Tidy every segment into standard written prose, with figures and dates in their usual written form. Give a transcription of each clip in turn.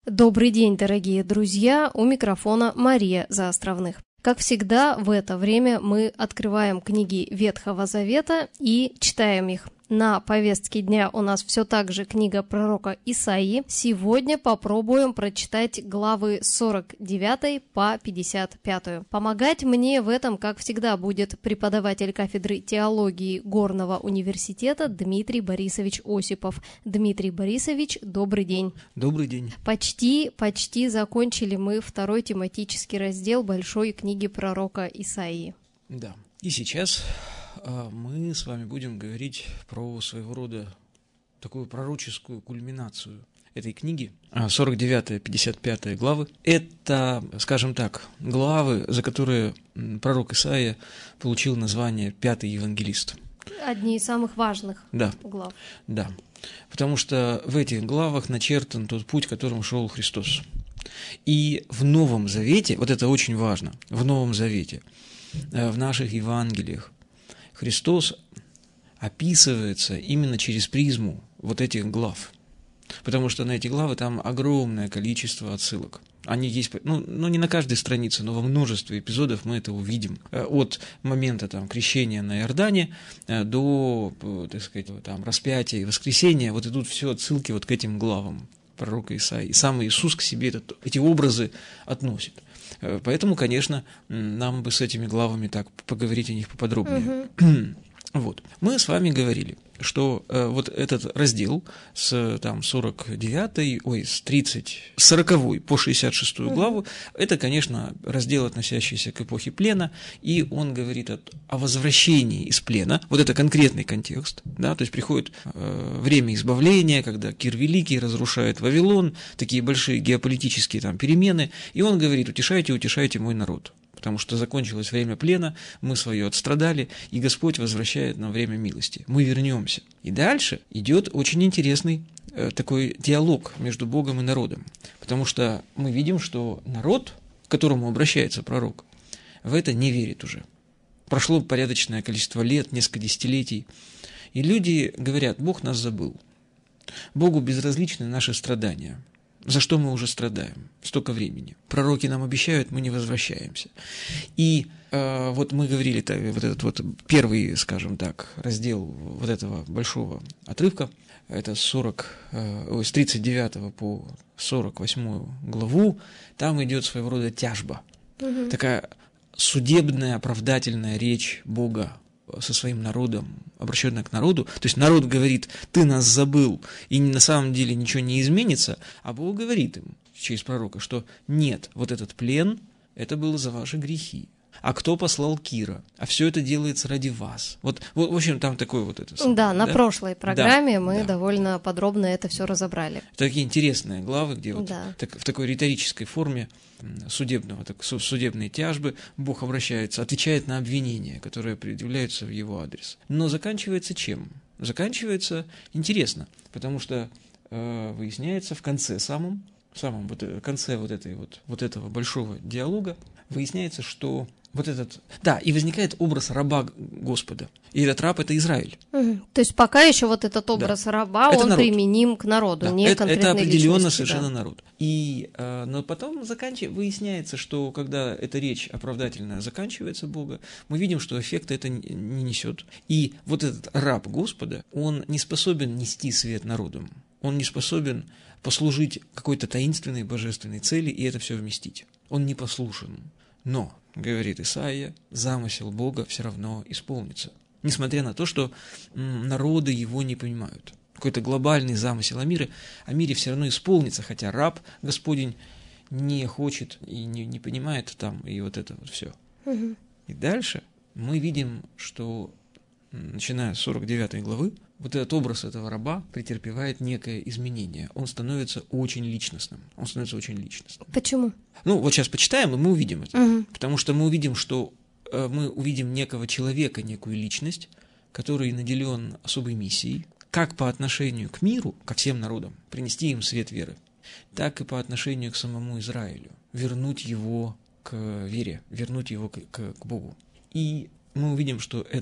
Добрый день, дорогие друзья! У микрофона Мария Заостровных. Как всегда, в это время мы открываем книги Ветхого Завета и читаем их. На повестке дня у нас все так же книга пророка Исаии. Сегодня попробуем прочитать главы 49 по 55. Помогать мне в этом, как всегда, будет преподаватель кафедры теологии Горного университета Дмитрий Борисович Осипов. Дмитрий Борисович, добрый день. Добрый день. Почти закончили мы второй тематический раздел большой книги пророка Исаии. Да. И сейчас мы с вами будем говорить про своего рода такую пророческую кульминацию этой книги, 49-55 главы. Это, скажем так, главы, за которые пророк Исаия получил название «Пятый евангелист». Одни из самых важных глав. Да, потому что в этих главах начертан тот путь, которым шел Христос. И в Новом Завете, вот это очень важно, в Новом Завете, в наших Евангелиях, Христос описывается именно через призму вот этих глав, потому что на эти главы там огромное количество отсылок. Они есть, не на каждой странице, но во множестве эпизодов мы это увидим. От момента крещения на Иордане до, так сказать, распятия и воскресения, вот идут все отсылки вот к этим главам пророка Исаии. И сам Иисус к себе эти образы относит. Поэтому, конечно, нам бы с этими главами так поговорить о них поподробнее. Вот. Мы с вами говорили, что вот этот раздел с 40 по 66 главу, это, конечно, раздел, относящийся к эпохе плена, и он говорит о возвращении из плена, вот это конкретный контекст, да, то есть приходит время избавления, когда Кир Великий разрушает Вавилон, такие большие геополитические перемены, и он говорит: утешайте мой народ. Потому что закончилось время плена, мы свое отстрадали, и Господь возвращает нам время милости. Мы вернемся. И дальше идет очень интересный такой диалог между Богом и народом. Потому что мы видим, что народ, к которому обращается пророк, в это не верит уже. Прошло порядочное количество лет, несколько десятилетий, и люди говорят: Бог нас забыл. Богу безразличны наши страдания. За что мы уже страдаем столько времени? Пророки нам обещают, мы не возвращаемся. И вот мы говорили, вот этот вот первый, скажем так, раздел вот этого большого отрывка, это с 39 по 48 главу, там идет своего рода тяжба, такая судебная, оправдательная речь Бога со своим народом, обращенная к народу. То есть народ говорит: ты нас забыл, и на самом деле ничего не изменится, а Бог говорит им через пророка, что нет, вот этот плен, это было за ваши грехи. А кто послал Кира? А все это делается ради вас. Вот в общем, там такое вот это. Да, на прошлой программе мы довольно подробно это все разобрали. Такие интересные главы, где вот в такой риторической форме судебной тяжбы Бог обращается, отвечает на обвинения, которые предъявляются в его адрес. Но заканчивается чем? Заканчивается интересно, потому что выясняется в конце конце этого большого диалога, выясняется, что и возникает образ раба Господа. И этот раб – это Израиль. То есть пока еще вот этот образ раба, он народ. Применим к народу, не к конкретной это определенно личности, совершенно народ. Но потом выясняется, что когда эта речь оправдательная заканчивается Бога, мы видим, что эффекта это не несет. И вот этот раб Господа, он не способен нести свет народам. Он не способен послужить какой-то таинственной божественной цели и это все вместить. Он не послушен. Но, говорит Исаия, замысел Бога все равно исполнится. Несмотря на то, что народы его не понимают. Какой-то глобальный замысел о мире все равно исполнится, хотя раб Господень не хочет и не понимает и вот это вот все. И дальше мы видим, что, начиная с 49 главы, вот этот образ этого раба претерпевает некое изменение. Он становится очень личностным. Почему? Вот сейчас почитаем, и мы увидим это. Потому что мы увидим, что мы увидим некого человека, некую личность, который наделен особой миссией, как по отношению к миру, ко всем народам, принести им свет веры, так и по отношению к самому Израилю, вернуть его к вере, вернуть его к Богу. И мы увидим, что этот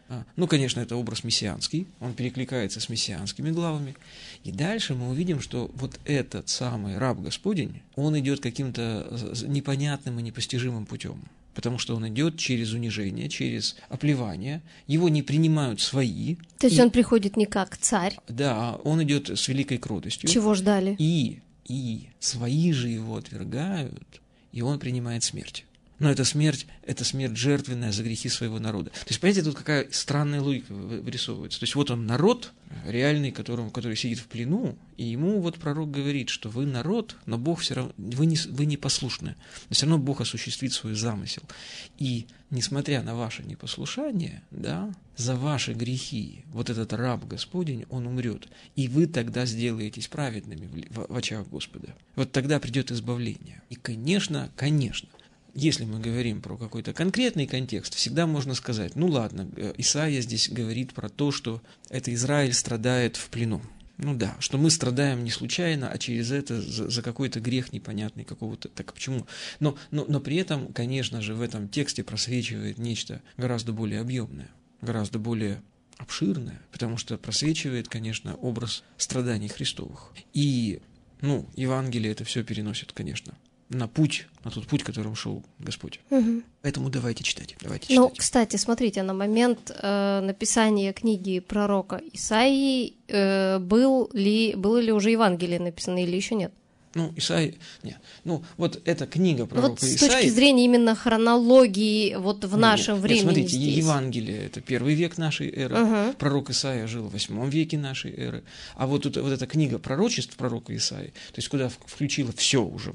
Ну, конечно, это образ мессианский, он перекликается с мессианскими главами. И дальше мы увидим, что вот этот самый раб Господень, он идет каким-то непонятным и непостижимым путем. Потому что он идет через унижение, через оплевание, его не принимают свои. То есть он приходит не как царь. Да, он идет с великой кротостью. Чего ждали? И свои же его отвергают, и он принимает смерть. Но эта смерть жертвенная за грехи своего народа. То есть, понимаете, тут какая странная логика вырисовывается. То есть, вот он народ реальный, который сидит в плену, и ему вот пророк говорит, что вы народ, но Бог все равно, вы не послушны, но все равно Бог осуществит свой замысел. И несмотря на ваше непослушание, да, за ваши грехи, вот этот раб Господень, он умрет, и вы тогда сделаетесь праведными в очах Господа. Вот тогда придет избавление. И, конечно, если мы говорим про какой-то конкретный контекст, всегда можно сказать, ну ладно, Исаия здесь говорит про то, что это Израиль страдает в плену. Ну да, что мы страдаем не случайно, а через это за какой-то грех непонятный какого-то. Так почему? Но при этом, конечно же, в этом тексте просвечивает нечто гораздо более объемное, гораздо более обширное, потому что просвечивает, конечно, образ страданий Христовых. И, Евангелие это все переносит, конечно, на тот путь, которым шел Господь. Угу. Поэтому давайте читать. Ну, кстати, смотрите, на момент написания книги пророка Исаии было ли уже Евангелие написано или еще нет? Нет. Вот эта книга пророка Исаии... С точки зрения именно хронологии вот в нашем времени смотрите, здесь. Евангелие – это 1 век нашей эры, пророк Исаия жил в 8 веке нашей эры, а вот эта книга пророчеств пророка Исаии, то есть куда включила все уже,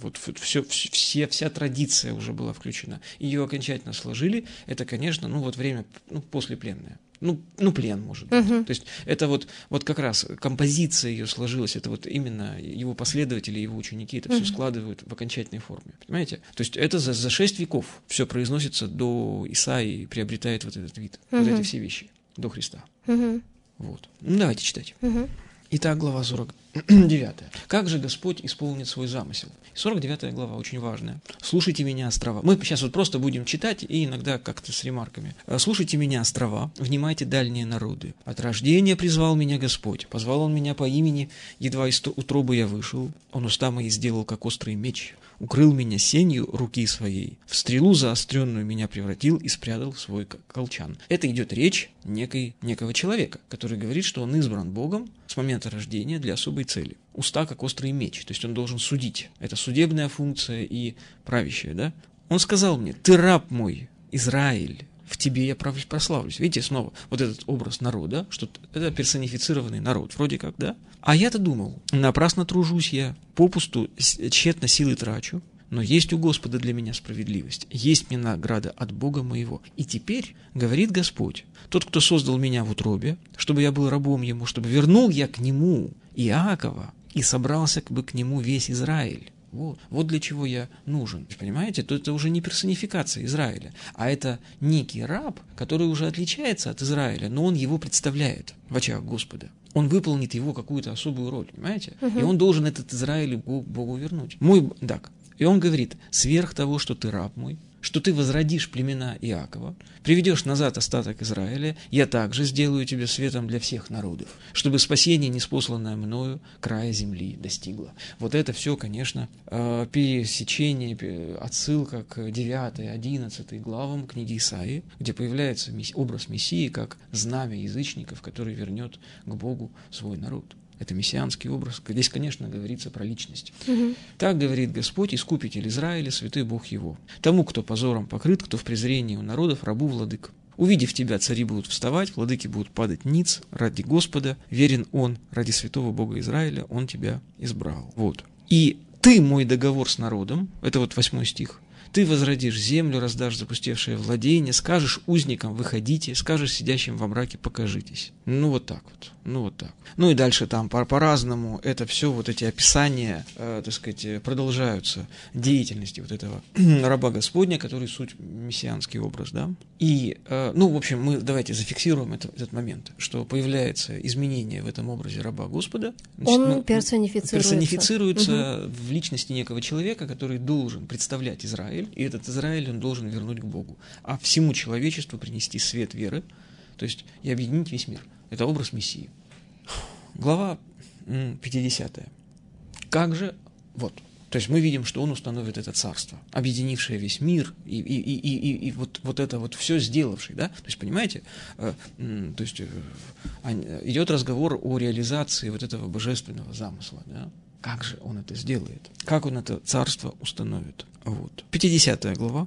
вся традиция уже была включена, ее окончательно сложили, это, конечно, время послепленное. Плен, может быть. То есть это вот как раз композиция ее сложилась, это вот именно его последователи, его ученики это все складывают в окончательной форме. Понимаете? То есть это за 6 веков все произносится до Исаии, приобретает вот этот вид, вот эти все вещи до Христа. Вот. Давайте читать. Итак, глава 49. «Как же Господь исполнит свой замысел?» 49 глава, очень важная. «Слушайте меня, острова». Мы сейчас вот просто будем читать и иногда как-то с ремарками. «Слушайте меня, острова, внимайте, дальние народы. От рождения призвал меня Господь. Позвал Он меня по имени, едва из утробы я вышел. Он уста мои сделал, как острый меч. Укрыл меня сенью руки своей. В стрелу заостренную меня превратил и спрятал в свой колчан». Это идет речь некого человека, который говорит, что он избран Богом с момента рождения для особой цели. Уста как острый меч, то есть он должен судить. Это судебная функция и правящая, да? Он сказал мне: «Ты раб мой, Израиль, в тебе я прославлюсь». Видите, снова вот этот образ народа, что это персонифицированный народ, вроде как, да? А я-то думал, напрасно тружусь я, попусту тщетно силы трачу, но есть у Господа для меня справедливость, есть мне награда от Бога моего. И теперь, говорит Господь, тот, кто создал меня в утробе, чтобы я был рабом ему, чтобы вернул я к нему Иакова и собрался бы к нему весь Израиль. Вот для чего я нужен. Понимаете, то это уже не персонификация Израиля, а это некий раб, который уже отличается от Израиля, но он его представляет в очах Господа. Он выполнит его какую-то особую роль, понимаете? И он должен этот Израиль Богу вернуть. И он говорит: «Сверх того, что ты раб мой, что ты возродишь племена Иакова, приведешь назад остаток Израиля, я также сделаю тебя светом для всех народов, чтобы спасение, ниспосланное мною, края земли достигло». Вот это все, конечно, пересечение, отсылка к 9, 11 главам книги Исаии, где появляется образ Мессии как знамя язычников, который вернет к Богу свой народ. Это мессианский образ. Здесь, конечно, говорится про личность. «Так говорит Господь, искупитель Израиля, святой Бог его. Тому, кто позором покрыт, кто в презрении у народов, рабу владык. Увидев тебя, цари будут вставать, владыки будут падать ниц ради Господа. Верен он, ради святого Бога Израиля, он тебя избрал». Вот. «И ты мой договор с народом», это вот 8 стих, «ты возродишь землю, раздашь запустевшее владение, скажешь узникам: выходите, скажешь сидящим во мраке: покажитесь». Вот так вот. И дальше там по-разному это все, вот эти описания, продолжаются деятельности вот этого раба Господня, который суть мессианский образ, да. И, в общем, мы давайте зафиксируем этот момент, что появляется изменение в этом образе раба Господа. Он персонифицируется в личности некого человека, который должен представлять Израиль, и этот Израиль он должен вернуть к Богу, а всему человечеству принести свет веры. то есть и объединить весь мир. Это образ Мессии. Глава 50. Как же, вот, то есть мы видим, что он установит это царство, объединившее весь мир, и вот это вот все сделавший, да, то есть, понимаете, то есть идет разговор о реализации вот этого божественного замысла, да, как же он это сделает, как он это царство установит, вот. 50 глава,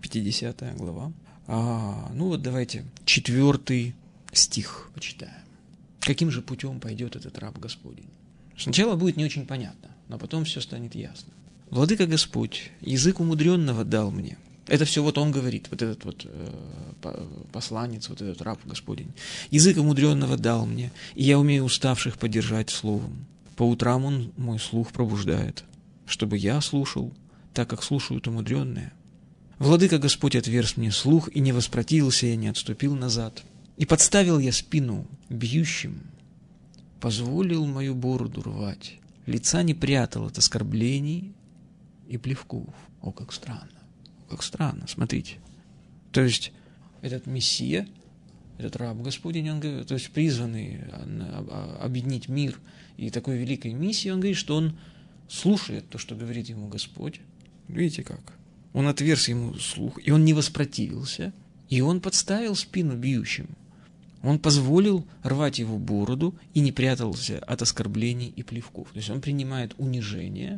ну вот давайте 4 стих почитаем. Каким же путем пойдет этот раб Господень? Сначала будет не очень понятно, но потом все станет ясно. Владыка Господь, язык умудренного дал мне. Это все вот он говорит, вот этот вот посланец, вот этот раб Господень. Язык умудренного дал мне, и я умею уставших поддержать словом. По утрам он мой слух пробуждает, чтобы я слушал, так как слушают умудренные. Владыка Господь отверз мне слух, и не воспротивился я, не отступил назад. И подставил я спину бьющим, позволил мою бороду рвать, лица не прятал от оскорблений и плевков. О, как странно, смотрите. То есть этот Мессия, этот раб Господень, он говорит, то есть призванный объединить мир и такой великой миссии, он говорит, что он слушает то, что говорит ему Господь. Видите как? Он отверз ему слух, и он не воспротивился, и он подставил спину бьющим. Он позволил рвать его бороду и не прятался от оскорблений и плевков. То есть он принимает унижение,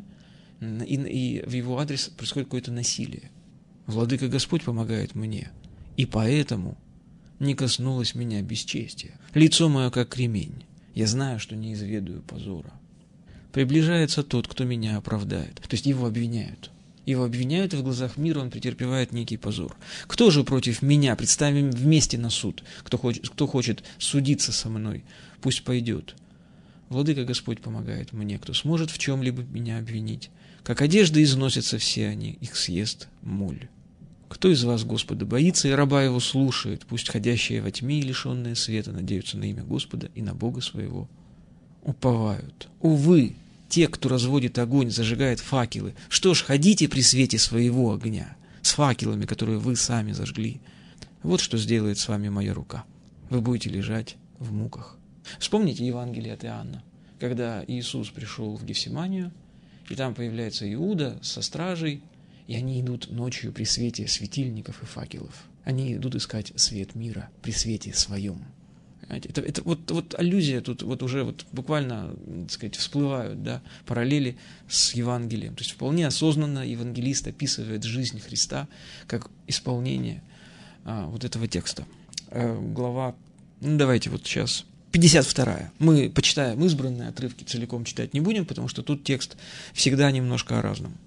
и в его адрес происходит какое-то насилие. Владыка Господь помогает мне, и поэтому не коснулось меня бесчестия. Лицо мое как кремень, я знаю, что не изведаю позора. Приближается тот, кто меня оправдает. То есть его обвиняют. Его обвиняют, и в глазах мира он претерпевает некий позор. Кто же против меня? Представим вместе на суд. Кто хочет судиться со мной, пусть пойдет. Владыка Господь помогает мне. Кто сможет в чем-либо меня обвинить? Как одежды износятся все они, их съест моль. Кто из вас Господа боится и раба его слушает? Пусть ходящие во тьме и лишенные света надеются на имя Господа и на Бога своего уповают. Увы, те, кто разводит огонь, зажигает факелы. Что ж, ходите при свете своего огня, с факелами, которые вы сами зажгли. Вот что сделает с вами моя рука. Вы будете лежать в муках. Вспомните Евангелие от Иоанна, когда Иисус пришел в Гефсиманию, и там появляется Иуда со стражей, и они идут ночью при свете светильников и факелов. Они идут искать свет мира при свете своем. Это вот аллюзия тут вот уже вот буквально, так сказать, всплывают, да, параллели с Евангелием. То есть вполне осознанно евангелист описывает жизнь Христа как исполнение вот этого текста. Глава, давайте вот сейчас, 52. Мы почитаем избранные отрывки, целиком читать не будем, потому что тут текст всегда немножко о разном.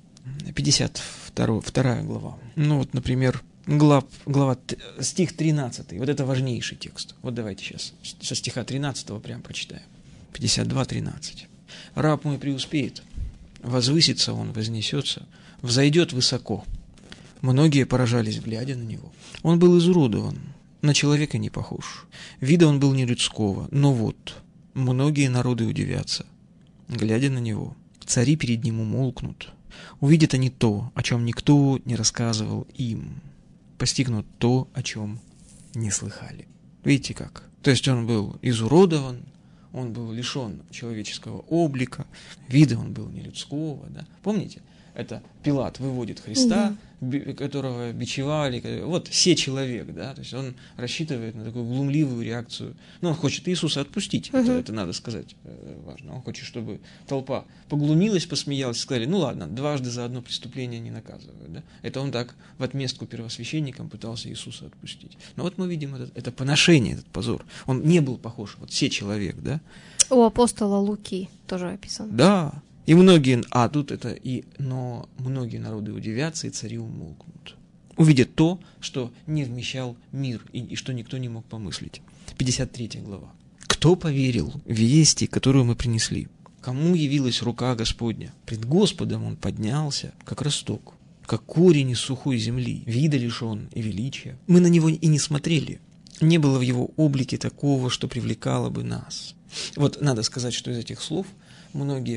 52 глава. Ну вот, например, глава стих 13, вот это важнейший текст. Вот давайте сейчас со стиха 13 прям прочитаем. 52:13. «Раб мой преуспеет, возвысится он, вознесется, взойдет высоко. Многие поражались, глядя на него. Он был изуродован, на человека не похож. Вида он был не людского, но вот, многие народы удивятся, глядя на него. Цари перед ним умолкнут. Увидят они то, о чем никто не рассказывал им. Постигнут то, о чем не слыхали». Видите как? То есть он был изуродован, он был лишен человеческого облика, вида он был не людского. Да? Помните? Это Пилат выводит Христа, которого бичевали, вот се человек, да, то есть он рассчитывает на такую глумливую реакцию. Но он хочет Иисуса отпустить, это надо сказать важно. Он хочет, чтобы толпа поглумилась, посмеялась, сказали, ну ладно, дважды за одно преступление не наказывают. Да? Это он так в отместку первосвященникам пытался Иисуса отпустить. Но вот мы видим это поношение, этот позор. Он не был похож, вот се человек, да. У апостола Луки тоже описано. Да. И многие, но многие народы удивятся, и цари умолкнут. Увидят то, что не вмещал мир, и что никто не мог помыслить. 53 глава. «Кто поверил вести, которую мы принесли? Кому явилась рука Господня? Пред Господом он поднялся, как росток, как корень из сухой земли, вида лишен и величия. Мы на него и не смотрели. Не было в его облике такого, что привлекало бы нас». Вот надо сказать, что из этих слов многие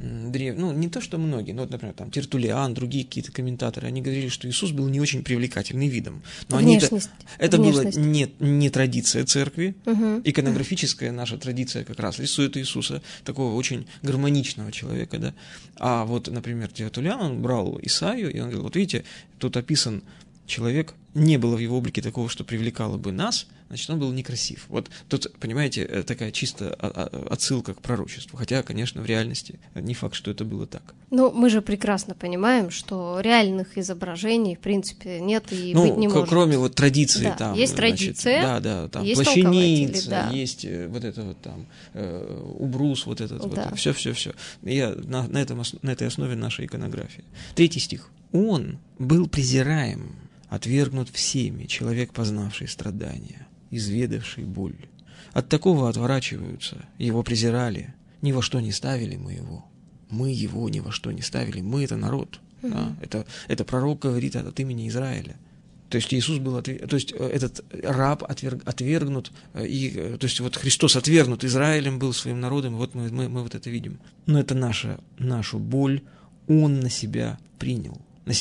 не то что многие, но, например, там Тертуллиан, другие какие-то комментаторы, они говорили, что Иисус был не очень привлекательный видом. Но это была не традиция церкви. Иконографическая наша традиция как раз рисует Иисуса такого очень гармоничного человека, да. А вот, например, Тертуллиан, он брал Исаию, и он говорил, вот видите, тут описан человек, не было в его облике такого, что привлекало бы нас, значит, он был некрасив. Вот тут, понимаете, такая чисто отсылка к пророчеству. Хотя, конечно, в реальности не факт, что это было так. Ну, мы же прекрасно понимаем, что реальных изображений, в принципе, нет и быть не может. Кроме вот традиции, да, там, есть традиция, там есть плащаница, да. есть вот это вот там убрус, вот этот да. вот, все. На этой основе наша иконография. 3 стих. Он был презираем, отвергнут всеми, человек, познавший страдания, изведавший боль. От такого отворачиваются, его презирали, ни во что не ставили мы его. Мы его ни во что не ставили, мы — это народ. Да? Это пророк говорит от имени Израиля. То есть Иисус был, то есть этот раб отвергнут, то есть вот Христос отвергнут Израилем был своим народом, вот мы вот это видим. Но это нашу боль Он на себя принял, на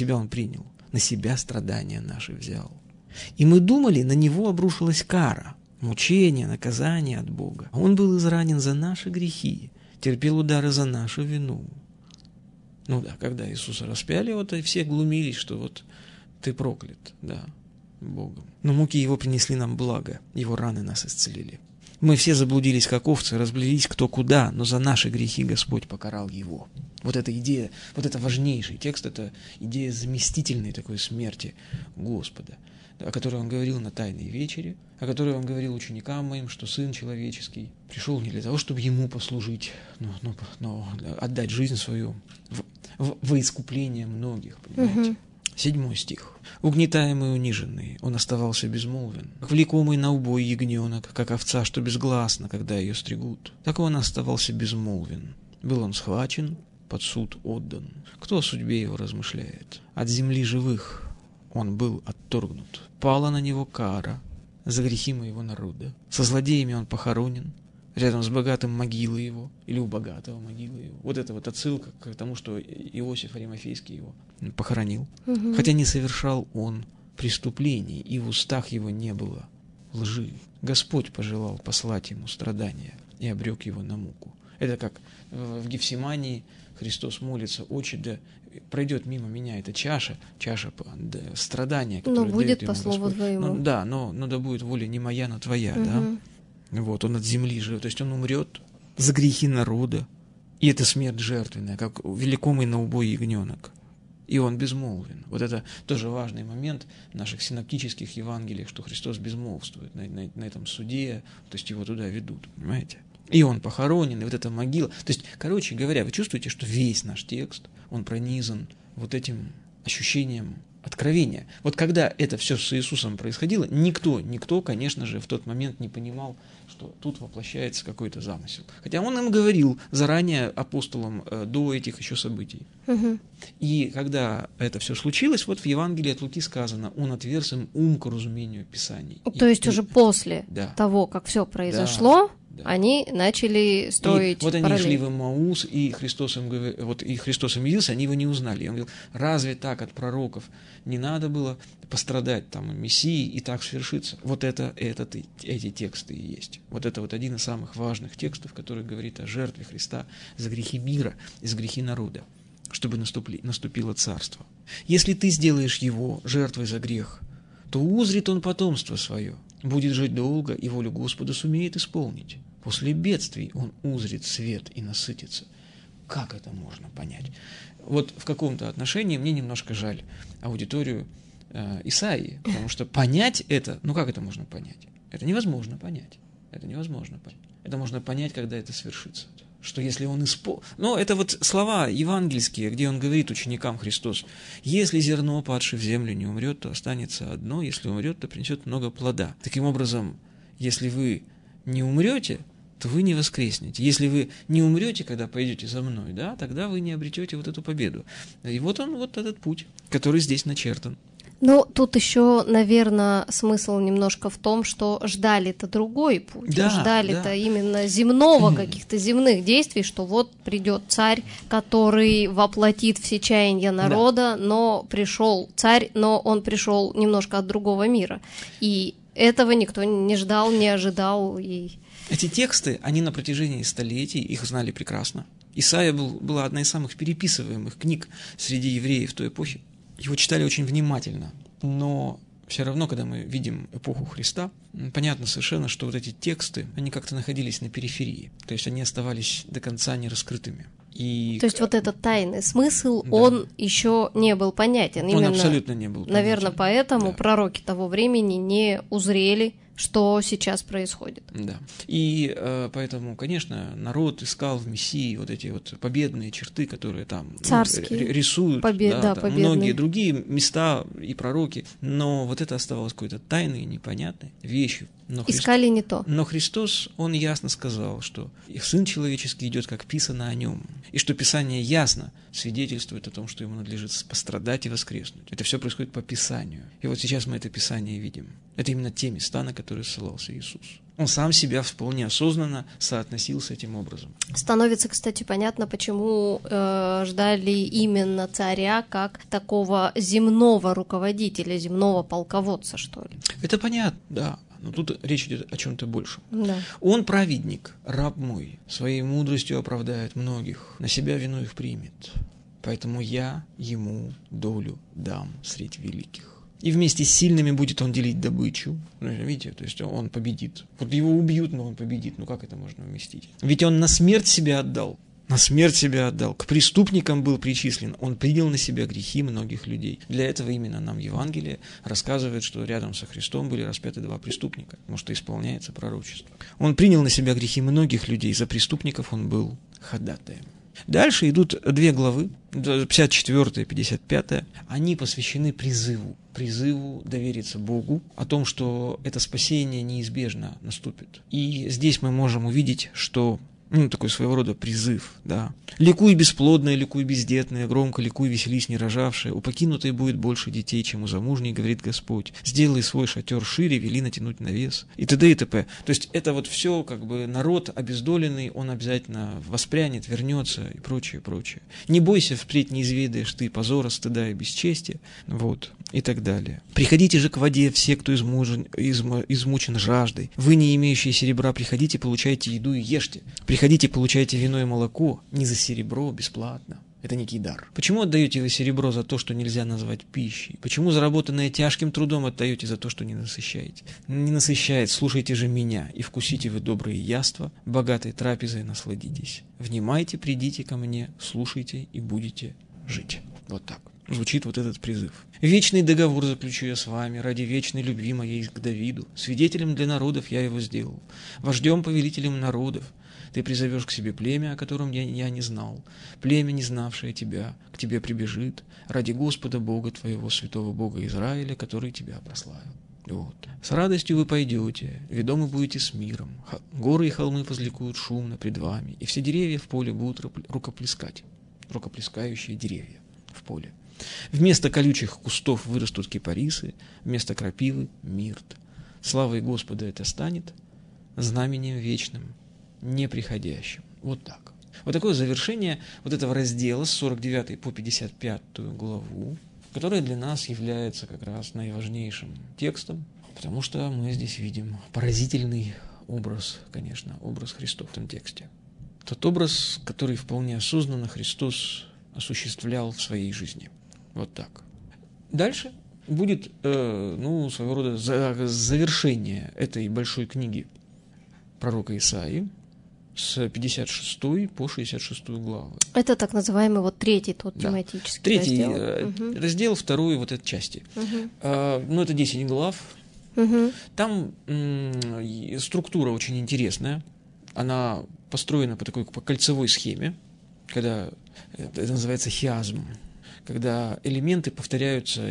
себя страдания наши взял. И мы думали, на него обрушилась кара, мучение, наказание от Бога. Он был изранен за наши грехи, терпел удары за нашу вину. Ну да, когда Иисуса распяли, вот и все глумились, что вот ты проклят, да, Богом. Но муки его принесли нам благо, его раны нас исцелили. Мы все заблудились, как овцы, разблились кто куда, но за наши грехи Господь покарал его. Вот эта идея, вот это важнейший текст, это идея заместительной такой смерти Господа, о которой он говорил на Тайной вечере, о которой он говорил ученикам моим, что Сын Человеческий пришел не для того, чтобы Ему послужить, но отдать жизнь свою во искупление многих, понимаете? 7 стих. «Угнетаемый и униженный, он оставался безмолвен, как влекомый на убой ягненок, как овца, что безгласна, когда ее стригут. Так он оставался безмолвен. Был он схвачен, под суд отдан. Кто о судьбе его размышляет? От земли живых он был отторгнут. Пала на него кара за грехи моего народа. Со злодеями он похоронен, рядом с богатым могила его, или у богатого могила его». Вот это вот отсылка к тому, что Иосиф Аримафейский его похоронил. Хотя не совершал он преступлений, и в устах его не было лжи. Господь пожелал послать ему страдания и обрек его на муку. Это как в Гефсимании Христос молится: «Отче, да пройдет мимо меня эта чаша страдания, которую дает ему Господь. Но будет по слову твоему». Но да будет воля не моя, но твоя, да. Вот, он от земли живет, то есть он умрет за грехи народа, и это смерть жертвенная, как великомый на убой ягненок, и он безмолвен. Вот это тоже важный момент в наших синоптических Евангелиях, что Христос безмолвствует на этом суде, то есть его туда ведут, понимаете? И он похоронен, и вот эта могила. То есть, короче говоря, вы чувствуете, что весь наш текст, он пронизан вот этим ощущением откровения. Вот когда это все с Иисусом происходило, никто, конечно же, в тот момент не понимал, что тут воплощается какой-то замысел. Хотя он им говорил заранее, апостолам, до этих еще событий. И когда это все случилось, вот в Евангелии от Луки сказано: он отверз им ум к разумению Писаний. То есть уже после того, как все произошло, они начали строить вот параллель. Они шли в Эммаус, и Христос им явился, они его не узнали. И он говорил: разве так от пророков не надо было пострадать там Мессии и так свершиться? Вот эти тексты и есть. Вот это вот один из самых важных текстов, который говорит о жертве Христа за грехи мира и за грехи народа, чтобы наступило царство. Если ты сделаешь его жертвой за грех, то узрит он потомство свое, будет жить долго и волю Господа сумеет исполнить. После бедствий он узрит свет и насытится. Как это можно понять? Вот в каком-то отношении мне немножко жаль аудиторию Исаии, потому что понять это, как это можно понять? Это невозможно понять. Это можно понять, когда это свершится. Что если он это вот слова евангельские, где он говорит ученикам Христос: если зерно, падшее в землю, не умрет, то останется одно, если умрет, то принесет много плода. Таким образом, если вы не умрете, то вы не воскреснете. Если вы не умрете, когда пойдете за мной, тогда вы не обретете вот эту победу. И вот этот путь, который здесь начертан. Ну, тут еще, наверное, смысл немножко в том, что ждали-то другой путь, ждали-то именно земного, каких-то земных действий, что вот придет царь, который воплотит все чаяния народа, но пришел царь, но он пришел немножко от другого мира. И этого никто не ждал, не ожидал. Эти тексты, они на протяжении столетий, их знали прекрасно. Исаия была одна из самых переписываемых книг среди евреев той эпохи. Его читали очень внимательно, но все равно, когда мы видим эпоху Христа, понятно совершенно, что вот эти тексты, они как-то находились на периферии, то есть они оставались до конца нераскрытыми. То есть вот этот тайный смысл, он еще не был понятен. Он абсолютно не был понятен. Наверное, поэтому пророки того времени не узрели, что сейчас происходит. Да. И поэтому, конечно, народ искал в Мессии вот эти вот победные черты, которые там рисуют многие другие места и пророки, но вот это оставалось какой-то тайной, непонятной вещью. Искали не то. Но Христос, Он ясно сказал, что Сын Человеческий идет, как писано о Нем, и что Писание ясно свидетельствует о том, что Ему надлежит пострадать и воскреснуть. Это все происходит по Писанию. И вот сейчас мы это Писание видим. Это именно те места, на которые ссылался Иисус. Он сам себя вполне осознанно соотносил с этим образом. Становится, кстати, понятно, почему ждали именно царя как такого земного руководителя, земного полководца, что ли. Это понятно, да. Но тут речь идет о чем-то большем. Да. Он праведник, раб мой, своей мудростью оправдает многих, на себя вину их примет. Поэтому я ему долю дам средь великих. И вместе с сильными будет он делить добычу. Видите, то есть он победит. Вот его убьют, но он победит. Ну как это можно вместить? Ведь он на смерть себя отдал. На смерть себя отдал. К преступникам был причислен. Он принял на себя грехи многих людей. Для этого именно нам Евангелие рассказывает, что рядом со Христом были распяты два преступника, потому что исполняется пророчество. Он принял на себя грехи многих людей. За преступников он был ходатаем. Дальше идут две главы, 54 и 55. Они посвящены призыву довериться Богу, о том, что это спасение неизбежно наступит. И здесь мы можем увидеть, что такой своего рода призыв, да. «Ликуй бесплодная, ликуй бездетная, громко ликуй, веселись не рожавшая, у покинутой будет больше детей, чем у замужней, говорит Господь. Сделай свой шатер шире, вели натянуть навес». И т.д. и т.п. То есть это вот все как бы народ обездоленный, он обязательно воспрянет, вернется и прочее, прочее. «Не бойся, впредь не изведаешь ты позора, стыда и бесчестия», вот, и так далее. «Приходите же к воде все, кто измучен жаждой. Вы, не имеющие серебра, приходите, получайте еду и ешьте. Приходите, получайте вино и молоко, не за серебро, бесплатно». Это некий дар. Почему отдаете вы серебро за то, что нельзя назвать пищей? Почему заработанное тяжким трудом отдаете за то, что не насыщаете? Не насыщает, слушайте же меня, и вкусите вы добрые яства, богатой трапезой насладитесь. Внимайте, придите ко мне, слушайте и будете жить. Вот так звучит вот этот призыв. «Вечный договор заключу я с вами, ради вечной любви моей к Давиду. Свидетелем для народов я его сделал, вождем-повелителем народов. Ты призовешь к себе племя, о котором я не знал. Племя, не знавшее тебя, к тебе прибежит, ради Господа Бога твоего, святого Бога Израиля, который тебя прославил». Вот. «С радостью вы пойдете, ведомы будете с миром. Горы и холмы возликуют шумно пред вами, и все деревья в поле будут рукоплескать». Рукоплескающие деревья в поле. «Вместо колючих кустов вырастут кипарисы, вместо крапивы – мирт. Славой Господа это станет знаменем вечным, неприходящим». Вот так. Вот такое завершение вот этого раздела с 49 по 55 главу, которая для нас является как раз наиважнейшим текстом, потому что мы здесь видим поразительный образ, конечно, образ Христов в этом тексте. Тот образ, который вполне осознанно Христос осуществлял в своей жизни. Вот так. Дальше будет, своего рода завершение этой большой книги пророка Исаии с 56 по 66 главы. Это так называемый вот третий тот тематический третий раздел. Раздел, второй вот этой части. Это 10 глав. Там структура очень интересная. Она построена по такой кольцевой схеме, когда это называется хиазм, когда элементы повторяются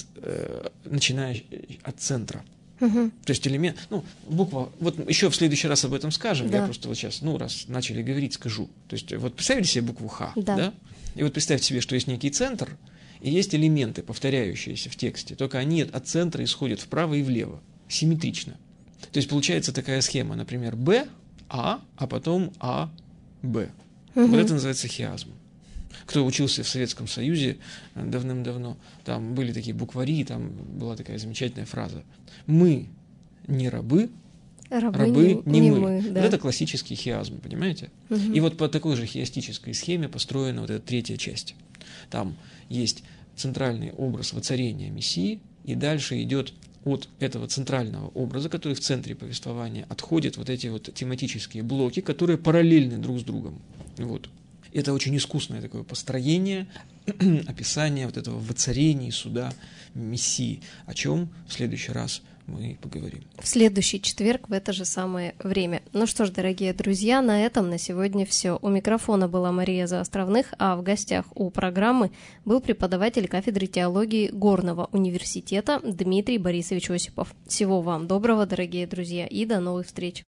начиная от центра. То есть элемент, буква, вот еще в следующий раз об этом скажем, я просто вот сейчас, раз начали говорить, скажу. То есть вот представили себе букву Х, да? И вот представьте себе, что есть некий центр, И есть элементы, повторяющиеся в тексте, только они от центра исходят вправо и влево, симметрично. То есть получается такая схема, например, Б, А, а потом А, Б. Вот это называется хиазм. Кто учился в Советском Союзе давным-давно, там были такие буквари, там была такая замечательная фраза: «Мы не рабы, рабы не мы». Да. Вот это классический хиазм, понимаете? И вот по такой же хиастической схеме построена вот эта третья часть. Там есть центральный образ воцарения Мессии, и дальше идет от этого центрального образа, который в центре повествования, отходят вот эти вот тематические блоки, которые параллельны друг с другом. Вот. Это очень искусное такое построение, описание вот этого воцарения и суда Мессии, о чем в следующий раз мы поговорим. В следующий четверг в это же самое время. Ну что ж, дорогие друзья, на этом на сегодня все. У микрофона была Мария Заостровных, а в гостях у программы был преподаватель кафедры теологии Горного университета Дмитрий Борисович Осипов. Всего вам доброго, дорогие друзья, и до новых встреч!